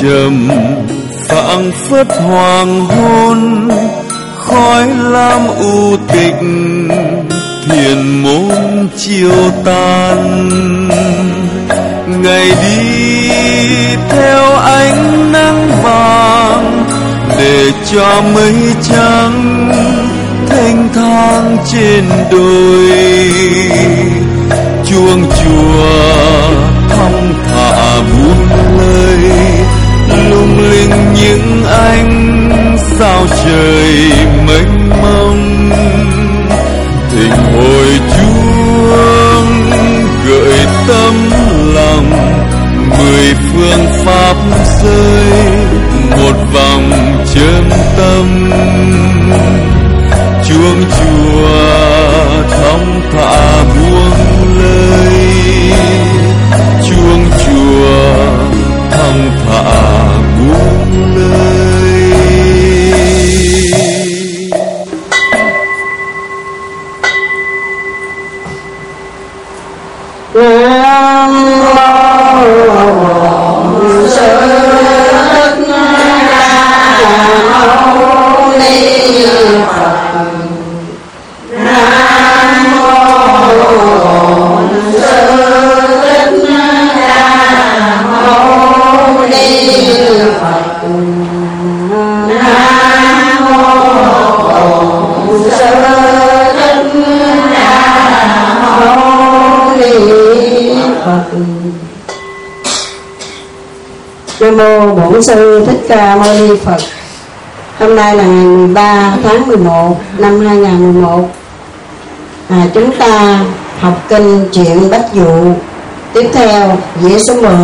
trầm phảng phất hoàng hôn, khói lam u tịch thiền môn chiều tàn. Ngày đi theo ánh nắng vàng để cho mây trắng thênh thang trên đồi. Chuông chùa thong thả buông lời, lung linh những ánh sao trời mênh mông. Thỉnh hồi chuông gợi tấm lòng, 10 phương pháp rơi một vòng chân tâm. Chuông chùa thong thả buông lời, chuông chùa thong thả buông lời. Nam mô Bổn Sư Thích Ca Mâu Ni Phật. Hôm nay là ngày 13 tháng 11 năm 2011. Chúng ta học kinh Chuyện Bách Dụ. Tiếp theo dĩa số 10.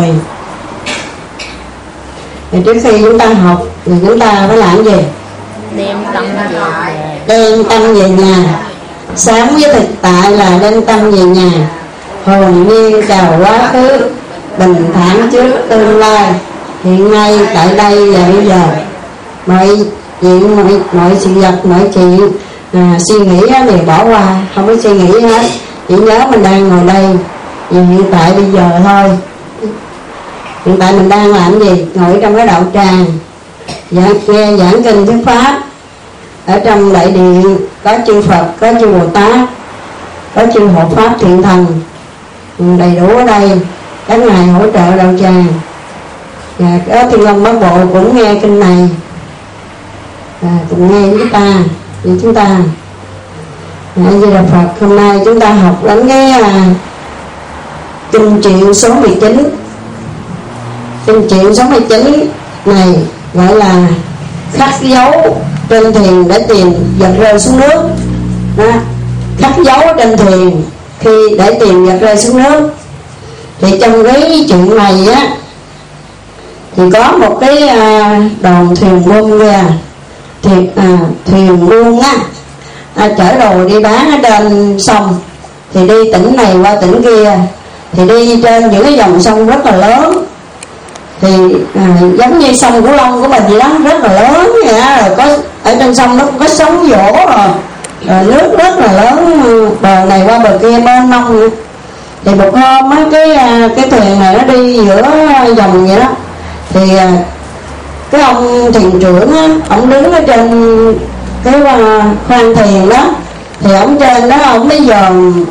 Trước khi chúng ta học thì chúng ta phải làm gì? Đem tâm về nhà. Đem tâm về nhà. Sáng với thực tại là đem tâm về nhà. Hồn nhiên chào quá khứ, bình thản trước tương lai, hiện nay tại đây và bây giờ. Mọi chuyện, mọi sự vật, mọi chuyện suy nghĩ thì bỏ qua, không có suy nghĩ hết, chỉ nhớ mình đang ngồi đây và hiện tại bây giờ thôi. Hiện tại mình đang làm gì? Ngồi trong cái đạo tràng nghe giảng kinh thuyết pháp. Ở trong đại điện có chư Phật, có chư Bồ Tát, có chư hộ pháp thiện thần đầy đủ ở đây. Các ngài hỗ trợ đạo tràng, và có Thiên Long Bát Bộ cũng nghe kinh này, cùng nghe với ta. Vì chúng ta như là Phật, hôm nay chúng ta học đến cái kinh Chuyện số 19. Kinh Chuyện số 19 này gọi là khắc dấu trên thuyền để tìm vật rơi xuống nước. Khắc dấu trên thuyền khi để tìm vật rơi xuống nước. Thì trong cái chuyện này á, thì có một cái đoàn thuyền buôn ra, thuyền buôn á, chở đồ đi bán ở trên sông. Thì đi tỉnh này qua tỉnh kia, thì đi trên những cái dòng sông rất là lớn. Thì giống như sông Cửu Long của mình vậy đó, rất là lớn vậy đó. Rồi có ở trên sông nó cũng có sóng vỗ rồi nước rất là lớn, bờ này qua bờ kia mênh mông vậy. Thì một hôm á, cái thuyền này nó đi giữa dòng vậy đó. Thì cái ông thuyền trưởng á, ông đứng ở trên cái khoang thuyền đó. Thì ông trên đó ông mới dòm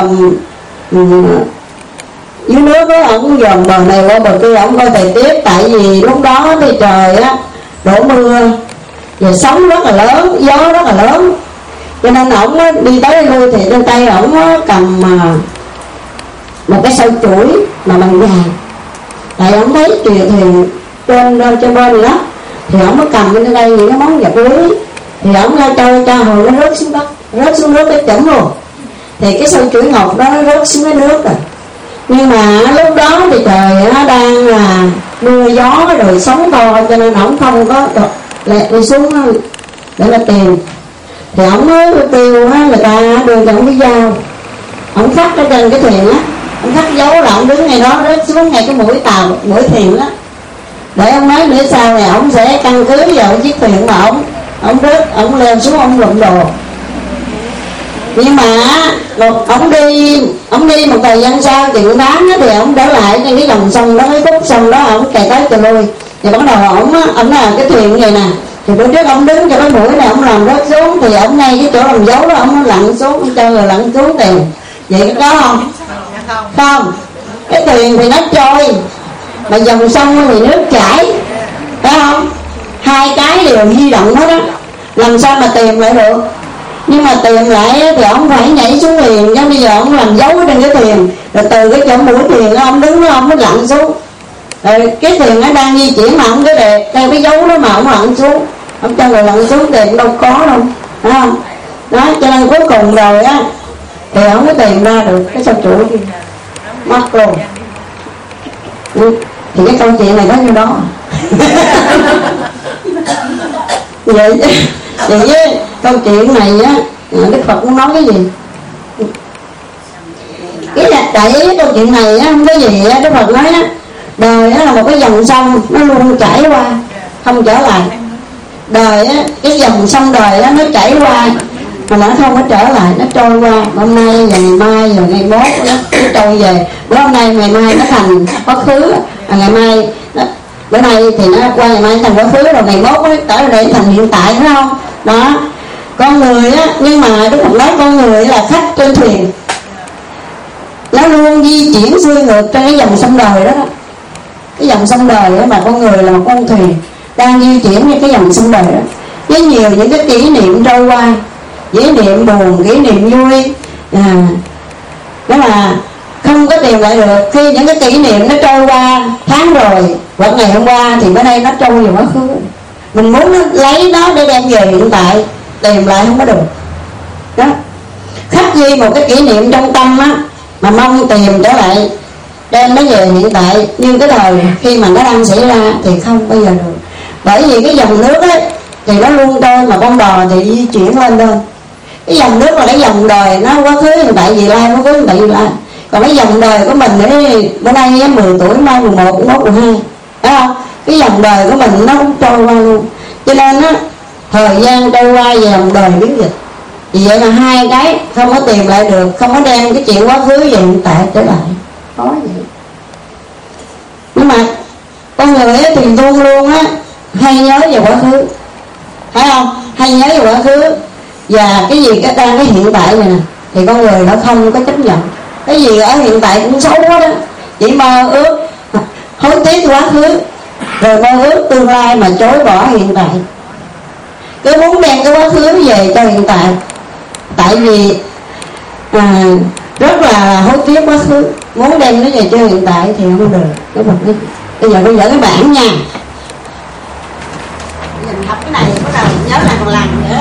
dưới nước đó, ông dòm bờ này qua bờ kia, ông coi thời tiết. Tại vì lúc đó thì trời á đổ mưa và sóng rất là lớn, gió rất là lớn, cho nên ổng đi tới lui. Thì trên tay ổng cầm một cái sâu chuỗi mà bằng vàng. Tại ổng thấy thuyền trên bên đó, thì ổng mới cầm bên đây những cái món vật quý. Thì ổng ra cho hồi nó rớt xuống đất, rớt xuống nước cái chấm luôn. Thì cái sâu chuỗi ngọc đó nó rớt xuống cái nước rồi. Nhưng mà lúc đó thì trời nó đang là mưa gió rồi sóng to, cho nên ổng không có lẹ đi xuống để mà tìm. Thì ổng mới kêu người ta đưa cho ổng cái dao, ổng khắc ở trên cái thuyền á, ổng khắc dấu là ổng đứng ngay đó, rớt xuống ngay cái mũi tàu, mũi thuyền đó. Để ông nói nữa sau này ổng sẽ căn cứ vào chiếc thuyền mà ổng rớt, ổng lên xuống ổng lụm đồ. Nhưng mà ổng đi một thời gian sau chuyện bán thì ổng trở lại trên cái dòng sông đó, cái khúc sông đó ổng chạy tới chạy lui. Thì bắt đầu ổng làm cái thuyền như vậy nè. Thì bữa trước ông đứng cho cái mũi này, ông làm rớt xuống, thì ông ngay cái chỗ làm dấu đó ông lặn xuống, ông cho người lặn xuống tiền. Vậy có không? Không. Cái thuyền thì nó trôi, mà dòng sông thì nước chảy, phải không? Hai cái đều di động hết đó, làm sao mà tìm lại được? Nhưng mà tìm lại thì ông phải nhảy xuống thuyền, chứ bây giờ ông làm dấu trên cái thuyền, rồi từ cái chỗ mũi thuyền đó ông đứng đó ông mới lặn xuống. Rồi cái thuyền nó đang di chuyển mà ông cứ đẹp theo cái dấu đó mà ông lặn xuống, ông cho người lặn xuống thì đâu có đâu, phải không? Đó, cho nên cuối cùng rồi á thì ông mới tìm ra được cái sao chủ kia mất luôn. Thì cái câu chuyện này có như đó. vậy với câu chuyện này á, Đức Phật muốn nói cái gì? Cái đại ý câu chuyện này á không có gì á. Đức Phật nói á, đời á là một cái dòng sông, nó luôn chảy qua không trở lại. Đời á, cái dòng sông đời á nó chảy qua mà nó không có trở lại, nó trôi qua. Hôm nay rồi ngày mai rồi ngày mốt nó trôi về. Bữa hôm nay ngày mai nó thành quá khứ, ngày mai nó, bữa nay thì nó qua ngày mai thành quá khứ, rồi ngày mốt nó trở lại thành hiện tại, phải không? Đó, con người á, nhưng mà Đức Phật nói con người là khách trên thuyền, nó luôn di chuyển xuôi ngược trên cái dòng sông đời đó. Cái dòng sông đời đó, mà con người là một con thuyền đang di chuyển như cái dòng sông đời đó, với nhiều những cái kỷ niệm trôi qua, kỷ niệm buồn, kỷ niệm vui, đó là không có tìm lại được. Khi những cái kỷ niệm nó trôi qua tháng rồi hoặc ngày hôm qua thì bữa nay nó trôi vào quá khứ. Mình muốn lấy nó để đem về hiện tại, tìm lại không có được. Đó, khắc ghi một cái kỷ niệm trong tâm á, mà mong tìm trở lại, đem nó về hiện tại như cái thời khi mà nó đang xảy ra thì không bao giờ được. Bởi vì cái dòng nước ấy thì nó luôn trôi, mà con đò thì di chuyển lên lên. Cái dòng nước là cái dòng đời, nó quá khứ hiện tại vị lai, quá khứ hiện tại vị lai. Còn cái dòng đời của mình ấy, bữa nay 10 tuổi, mai 11, 11, 12, phải không? Cái dòng đời của mình nó cũng trôi qua luôn. Cho nên á, thời gian trôi qua và dòng đời biến dịch. Vì vậy mà hai cái không có tìm lại được, không có đem cái chuyện quá khứ về hiện tại trở lại, khó vậy. Nhưng mà con người ấy thì luôn luôn á hay nhớ về quá khứ, phải không? Hay nhớ về quá khứ, và cái gì cái đang cái hiện tại này nè thì con người nó không có chấp nhận. Cái gì ở hiện tại cũng xấu quá đó, chỉ mơ ước hối tiếc quá khứ, rồi mơ ước tương lai mà chối bỏ hiện tại. Cứ muốn đem cái quá khứ về cho hiện tại, tại vì rất là hối tiếc quá khứ, muốn đem nó về cho hiện tại thì không được. Cái Phật nói bây giờ tôi dở cái bản nha, mình học cái này bắt đầu nhớ lại một lần nữa.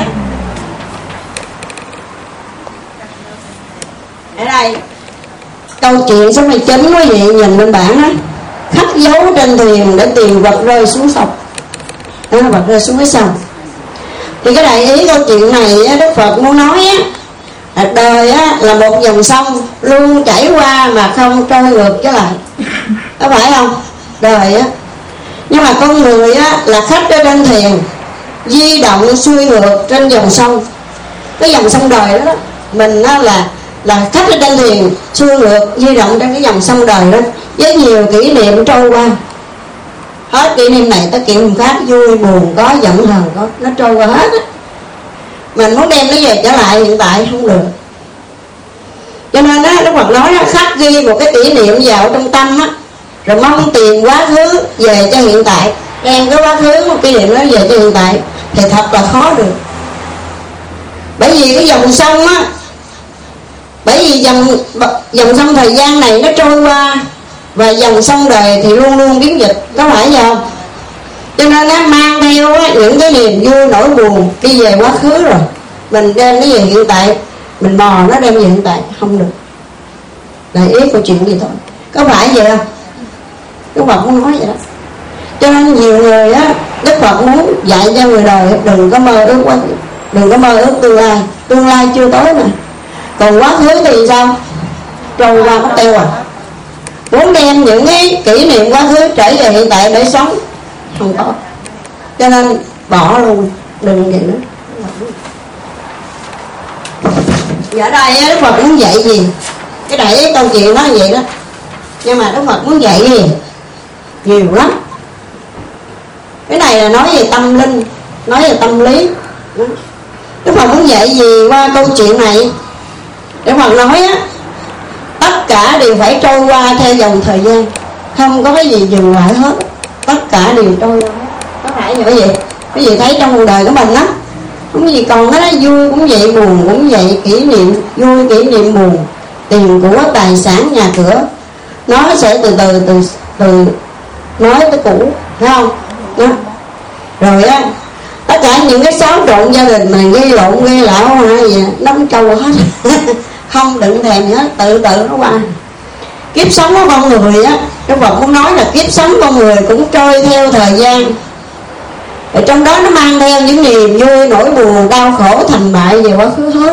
Ở đây câu chuyện số 19 quý vị nhìn lên bảng á, khắc dấu trên thuyền để tìm vật rơi xuống sông. Đó, vật rơi xuống cái sông. Thì cái đại ý câu chuyện này á, Đức Phật muốn nói á, đời á, là một dòng sông luôn chảy qua mà không trôi ngược trở lại, có phải không? Đời á, nhưng mà con người á, là khách ở trên thuyền di động xuôi ngược trên dòng sông. Cái dòng sông đời đó, mình á, là khách ở trên thuyền xuôi ngược di động trên cái dòng sông đời đó, với nhiều kỷ niệm trôi qua. Hết kỷ niệm này tới kỷ niệm khác, vui buồn có, giận hờn có, nó trôi qua hết á. Mình muốn đem nó về trở lại hiện tại không được. Cho nên á, Đức Phật nói á, khắc ghi một cái kỷ niệm vào trong tâm á, rồi mong tìm quá khứ về cho hiện tại, đem cái quá khứ một kỷ niệm đó về cho hiện tại thì thật là khó được. Bởi vì cái dòng sông á, bởi vì dòng sông thời gian này nó trôi qua, và dòng sông đời thì luôn luôn biến dịch, có phải không? Cho nên nó mang theo á, những cái niềm vui nỗi buồn đi về quá khứ, rồi mình đem nó về hiện tại, mình mò nó đem về hiện tại không được. Đại ý câu chuyện gì thôi, có phải vậy không? Đức Phật muốn nói vậy đó. Cho nên nhiều người á, Đức Phật muốn dạy cho người đời đừng có mơ ước quá, đừng có mơ ước tương lai chưa tới mà. Còn quá khứ thì sao? Trôi qua mất tiêu à. Muốn đem những cái kỷ niệm quá khứ trở về hiện tại để sống không có. Cho nên bỏ luôn, đừng vậy nữa. Và ở đây Đức Phật muốn dạy gì? Cái đại câu chuyện nó vậy đó. Nhưng mà Đức Phật muốn dạy gì? Nhiều lắm. này là nói về tâm linh, nói về tâm lý. Đức Phật muốn dạy gì qua câu chuyện này? Đức Phật nói á, tất cả đều phải trôi qua theo dòng thời gian, không có cái gì dừng lại hết, tất cả đều trôi qua. Có phải như vậy? Cái gì thấy trong cuộc đời của mình á, không có gì còn hết á, vui cũng vậy, buồn cũng vậy, kỷ niệm vui, kỷ niệm buồn, tiền của, tài sản, nhà cửa, nó sẽ từ từ nói tới cũ, thấy không? Đó. Rồi á, tất cả những cái xáo trộn gia đình mà gây lộn gây lạo hay gì nó cũng trôi hết. Không đựng thèm gì hết, tự nó qua. Kiếp sống của con người á, Đức Phật muốn nói là kiếp sống con người cũng trôi theo thời gian. Ở trong đó nó mang theo những niềm vui, nỗi buồn, đau khổ, thành bại về quá khứ hết.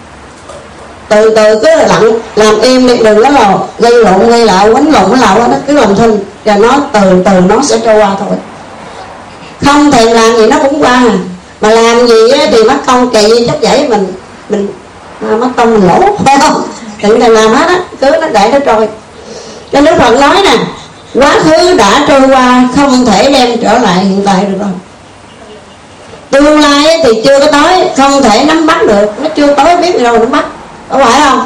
Từ cứ lặng, làm im đi, đừng có là gây lộn gây lạo, quánh lộn quánh lạo, nó cứ làm thinh, và nó từ nó sẽ trôi qua thôi. Không thèm làm gì nó cũng qua, mà làm gì á, thì mất công kỳ chắc dễ mình mất công mình lỗ, phải không? Đừng thèm làm hết á, cứ nó để nó trôi. Cho Đức Phật nói nè, quá khứ đã trôi qua, không thể đem trở lại hiện tại được rồi. Tương lai thì chưa có tới, không thể nắm bắt được, nó chưa tới biết gì đâu nắm bắt, có phải không?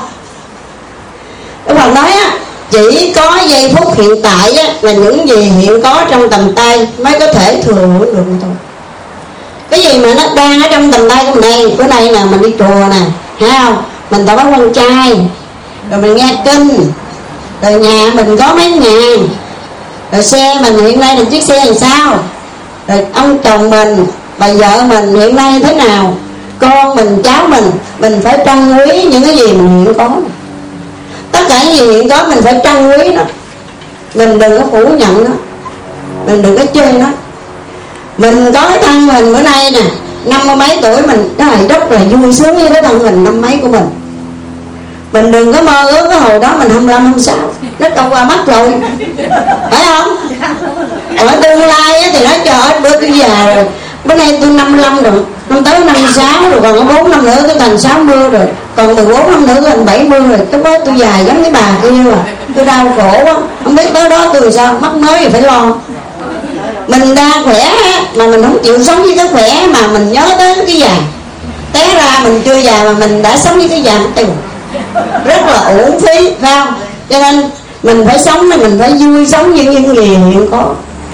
Đức Phật nói á, chỉ có giây phút hiện tại á, là những gì hiện có trong tầm tay mới có thể thừa hưởng được thôi. Cái gì mà nó đang ở trong tầm tay của mình đây, bữa nay là mình đi chùa nè, thấy không? Mình tập bái quan trai, rồi mình nghe kinh, rồi nhà mình có mấy ngàn, rồi xe mình hiện nay là chiếc xe làm sao, rồi ông chồng mình, bà vợ mình hiện nay thế nào, con mình, cháu mình phải trân quý những cái gì mình hiện có. Tất cả những gì hiện có mình phải trân quý nó, mình đừng có phủ nhận nó, mình đừng có chơi nó. Mình có cái thân mình bữa nay nè, 50 mấy tuổi, mình cái này rất là vui sướng với cái thân mình 50 mấy của mình. Mình đừng có mơ ước cái hồi đó mình 25, 26, nó trôi qua mất rồi, phải không? Ở tương lai thì nói trời ơi, bữa tôi già rồi, bữa nay tôi 55 rồi, năm tới 56 rồi, còn có 4 năm nữa tôi thành 60 rồi, còn 14 năm nữa tôi thành 70 rồi, lúc đó tôi già giống cái bà kia à, tôi đau khổ quá, không biết tới đó tôi sao, mắc mới thì phải lo. Mình đang khỏe mà mình không chịu sống với cái khỏe, mà mình nhớ tới cái già, té ra mình chưa già mà mình đã sống với cái già tiêu, rất là uổng phí, phải không? Cho nên mình phải sống, mình phải vui sống như những gì hiện có,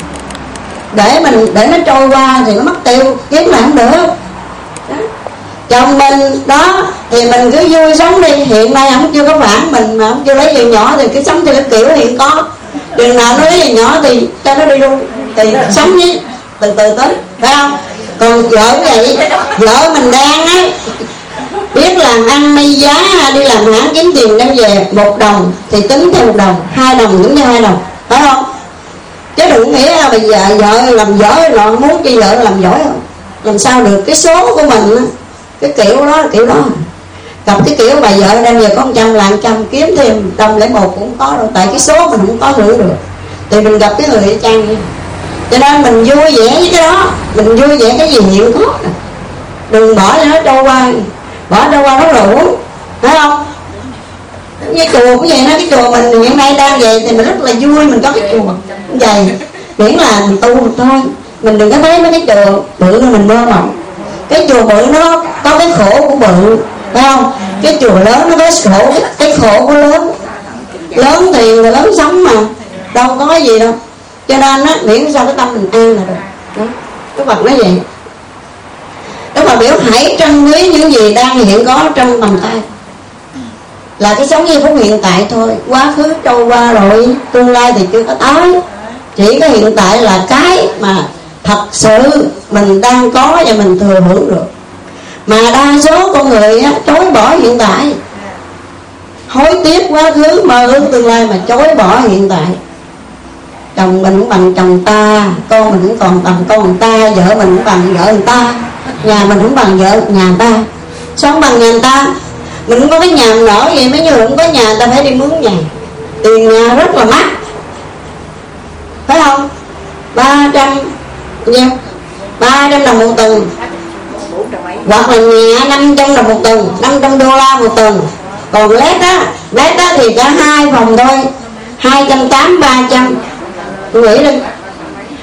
để nó trôi qua thì nó mất tiêu, kiếm lại không được. Chồng mình đó thì mình cứ vui sống đi, hiện nay không chưa có phản mình mà không chưa lấy gì nhỏ thì cứ sống theo cái kiểu hiện có. Chừng nào nó lấy gì nhỏ thì cho nó đi luôn, thì sống với từ tới, phải không? Còn vợ vậy, vợ mình đang á biết làm ăn may giá, đi làm hãng kiếm tiền đem về 1 đồng thì tính theo 1 đồng, 2 đồng tính theo 2 đồng, phải không? Chứ đừng nghĩ là bây giờ vợ làm giỏi rồi muốn chi vợ làm giỏi không, làm sao được. Cái số của mình á, cái kiểu đó gặp cái kiểu bà vợ đem về có 100 là 100, kiếm thêm 101 cũng có đâu, tại cái số mình không có hưởng được. Thì mình gặp cái người chăng vậy. Cho nên mình vui vẻ với cái đó, mình vui vẻ cái gì hiện có, đừng bỏ cho nó trôi qua, bỏ trôi qua nó rủ, phải không? Như chùa cũng vậy đó, cái chùa mình hiện nay đang về thì mình rất là vui, mình có cái chùa vậy, miễn là mình tu thôi, mình đừng có thấy mấy cái chùa bự mình mơ mộng. Cái chùa bự nó có cái khổ của bự, phải không? Cái chùa lớn nó có khổ, cái khổ của lớn. Lớn thì người lớn sống mà, đâu có gì đâu. Cho nên á, miễn sao cái tâm mình an là được. Đó, Đức Phật nói vậy. Đức Phật biểu hãy trân quý những gì đang hiện có trong tầm tay, là cái sống giây phút hiện tại thôi. Quá khứ trôi qua rồi, tương lai thì chưa có tới. Chỉ có hiện tại là cái mà thật sự mình đang có và mình thừa hưởng được. Mà đa số con người á, chối bỏ hiện tại, hối tiếc quá khứ, mơ ước tương lai mà chối bỏ hiện tại. Chồng mình cũng bằng chồng ta, con mình cũng còn bằng con người ta, vợ mình cũng bằng vợ người ta, nhà mình cũng bằng vợ nhà người ta. Sao không bằng nhà người ta? Mình cũng có cái nhà nở vậy, mấy người cũng có nhà, ta phải đi mướn nhà, tiền nhà rất là mắc, phải không? 300 đồng một tuần, hoặc là nhà 500 đồng một tuần, 500 đô la một tuần. Còn lét á thì cả 2 phòng thôi, 280, 300. Tôi nghĩ đi,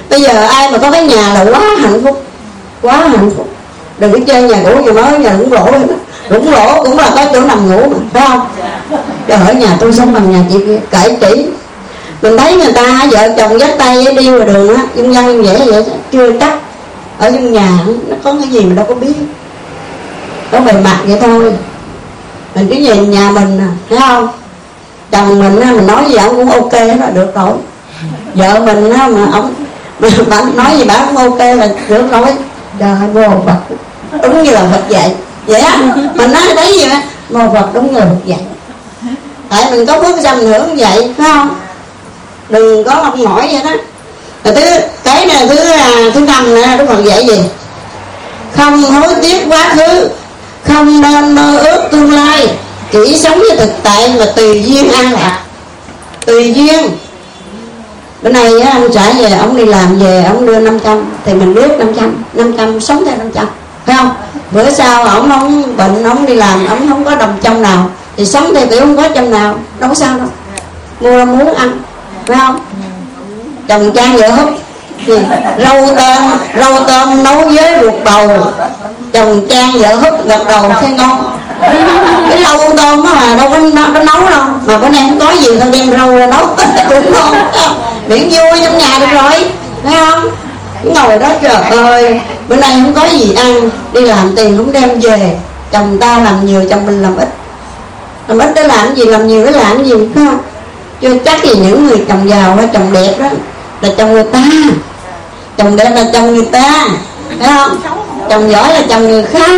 Bây giờ ai mà có cái nhà là quá hạnh phúc, quá hạnh phúc. Đừng có chơi nhà cũ, nhà mới, nhà lũng lỗ hết. Lũng lỗ cũng là có chỗ nằm ngủ mà, phải không? Giờ ở nhà tôi sống bằng nhà chị kia, cởi chỉ. Mình thấy người ta vợ chồng dắt tay đi ngoài đường á, dân dân vậy vậy chưa chắc. Ở trong nhà nó có cái gì mình đâu có biết, có bề mặt vậy thôi. Mình cứ về nhà mình à, thấy không? Chồng mình á, mình nói gì ông cũng ok hết là được rồi. Vợ mình á, mà ông bạn nói gì bà cũng ok là được rồi. Trời vô Phật, đúng như là Phật dạy vậy á. Mình nói thấy gì á, mô Phật đúng như là Phật dạy. Tại mình có phước sanh hưởng vậy, phải không? Đừng có mong mỏi vậy đó. Rồi cái này thứ năm nữa, Đức Phật dạy gì? Không hối tiếc quá khứ, không nên mơ ước tương lai, chỉ sống với thực tại mà tùy duyên an lạc. Tùy duyên. Bữa nay á, ông trả về, ông đi làm về, ông đưa 500 thì mình biết 500 sống theo 500, phải không? Bữa sau ông bệnh, ông đi làm, ông không có đồng trong nào thì sống theo kiểu không có trong nào, đâu có sao đâu. Mua muốn ăn, phải không? Chồng trang vợ húp gì? Rau tôm nấu với ruột bầu, chồng trang vợ húp gật đầu thấy ngon. Cái rau tôm mà đâu có nấu đâu, mà bữa nay không có gì thôi đem rau ra nấu cũng ngon, miễn vui trong nhà được rồi, thấy không? Ngồi đó trời ơi, bữa nay không có gì ăn, đi làm tiền không đem về, chồng ta làm nhiều, chồng mình làm ít. Làm ít để làm gì, làm nhiều để làm gì, phải không? Chưa chắc gì những người chồng giàu hay chồng đẹp đó là chồng người ta, chồng đẹp là chồng người ta, thấy không? Chồng giỏi là chồng người khác.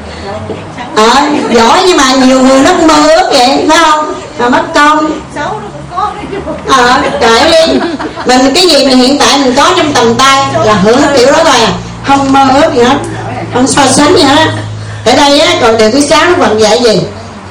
Giỏi nhưng mà nhiều người nó mơ ước vậy, phải không? Mà mất công. Trời đi, mình cái gì mình hiện tại mình có trong tầm tay là hưởng cái kiểu đó rồi, không mơ ước gì hết, không so sánh gì hết. Ở đây á, còn điều thứ 6 nó còn dạy gì?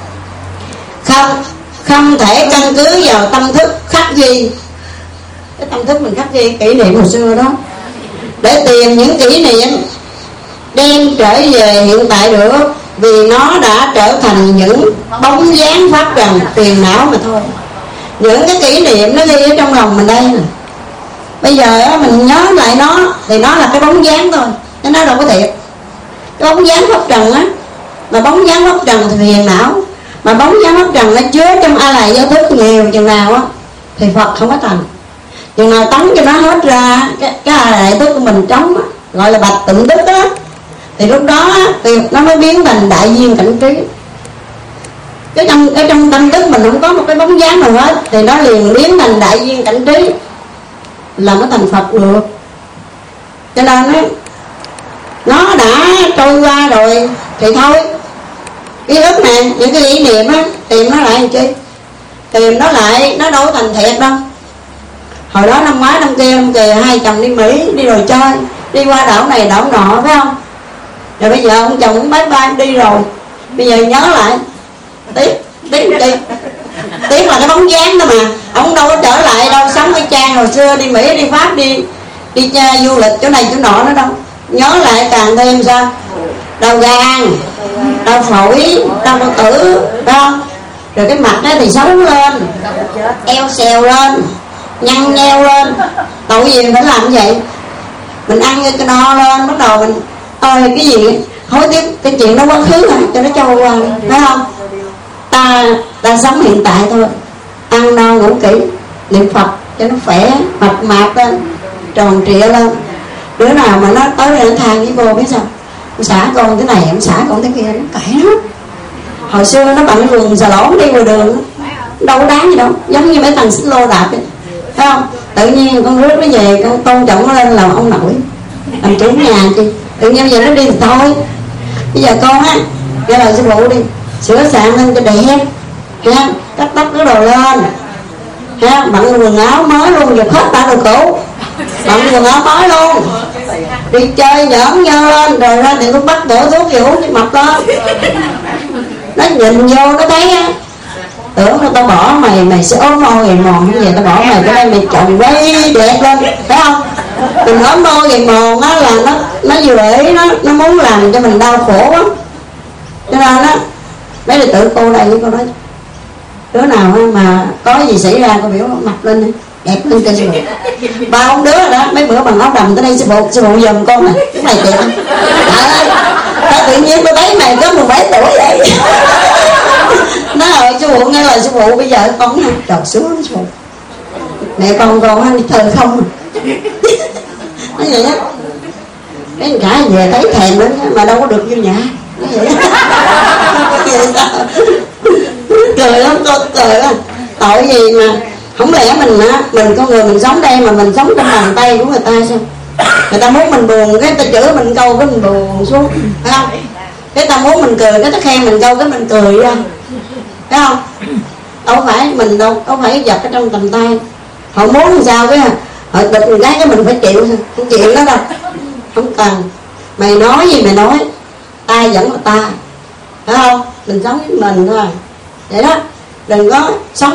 Không thể căn cứ vào tâm thức khắc ghi. Cái tâm thức mình khắc ghi kỷ niệm hồi xưa đó, để tìm những kỷ niệm đem trở về hiện tại được, vì nó đã trở thành những bóng dáng pháp trần tiền não mà thôi. Những cái kỷ niệm nó ghi ở trong lòng mình đây nè, bây giờ mình nhớ lại nó thì nó là cái bóng dáng thôi, chứ nó đâu có thiệt. Cái bóng dáng pháp trần á, mà bóng dáng pháp trần thì phiền não, mà bóng dáng pháp trần nó chứa trong a lại vô thức nhiều chừng nào á thì Phật không có thành. Chừng nào tống cho nó hết ra cái a lại thức của mình trống á, gọi là bạch tịnh đức á, thì lúc đó thì nó mới biến thành đại duyên cảnh trí. Cái trong tâm thức mình không có một cái bóng dáng nào hết thì nó liền biến thành đại duyên cảnh trí, là nó thành Phật được. Cho nên nó đã trôi qua rồi thì thôi, ký ức này, những cái ý niệm á, tìm nó lại làm chi? Tìm nó lại, nó đâu thành thiệt đâu. Hồi đó năm ngoái năm kia hai chồng đi Mỹ, đi rồi chơi, đi qua đảo này đảo nọ, phải không? Rồi bây giờ ông chồng cũng bye bye đi rồi, bây giờ nhớ lại tiếc là cái bóng dáng đó mà ông đâu có trở lại đâu, sống với Trang hồi xưa đi Mỹ đi Pháp đi du lịch chỗ này chỗ nọ nữa đâu. Nhớ lại càng thêm sao? Đau gan, đau phổi, đau bao tử, phải không? Rồi cái mặt đó thì xấu lên, eo xèo lên, nhăn nheo lên. Tội gì phải làm như vậy? Mình ăn cái no lên, bắt đầu mình ơi cái gì hối tiếc cái chuyện đó quá khứ rồi, cho nó trôi qua, phải không? Ta sống hiện tại thôi, ăn no ngủ kỹ, niệm Phật cho nó khỏe, mập mạp lên, tròn trịa lên. Đứa nào mà nó tới đây nó than với cô biết sao? Ông xã con cái này, ông xã con thế kia, nó cãi lắm. Hồi xưa nó bằng quần xà lỏn đi ngoài đường, đâu có đáng gì đâu, giống như mấy thằng xích lô đạp vậy, thấy không? Tự nhiên con rước nó về, con tôn trọng nó lên làm ông nội, làm chủ nhà chi. Tự nhiên giờ nó đi thì thôi. Bây giờ con á, kêu là sư phụ đi sửa soạn lên cho đẹp ha, cắt tóc cái đồ lên ha, bận quần áo mới luôn, giật hết cả đồ cũ, bận quần áo mới luôn, đi chơi giỡn nhơ lên, rồi ra thì con bắt đổ thuốc gì uống cho mập lên. Nó nhìn vô nó thấy á, tưởng là tao bỏ mày sẽ ốm môi gầy mòn, không vậy tao bỏ mày cái đây mày trồng quay đẹp lên, phải không? Mình ốm môi gầy mòn á là nó vừa ý, nó muốn làm cho mình đau khổ á. Cho nên á, mấy đệ tử cô đây với cô nói, đứa nào mà có gì xảy ra cô biểu mặt lên đi, đẹp hơn trên sư phụ. Ba ông đứa đó mấy bữa bằng áo đầm tới đây sư phụ giùm con này cái này đẹp. Trời tự nhiên tôi thấy mày có 17 tuổi vậy. Nó rồi sư phụ nghe lời sư phụ bây giờ con không trời sướng sư phụ. Mẹ con ăn đi thờ không. Nói vậy á. Cái cả về thấy thèm nữa mà đâu có được như nhà. Nói vậy á. Cười lắm con cười lắm. Tội gì mà không lẽ mình con người mình sống đây mà mình sống trong bàn tay của người ta sao? Người ta muốn mình buồn cái ta chửi mình câu cái mình buồn xuống, phải không? Cái ta muốn mình cười cái ta khen mình câu cái mình cười ra, phải không? Đâu phải mình đâu phải giật ở trong tầm tay. Họ muốn làm sao cái họ bịch một cái mình phải chịu, không chịu đó đâu, không cần. Mày nói gì mày nói, ta vẫn là ta, phải không? Mình sống với mình thôi, vậy đó, đừng có sống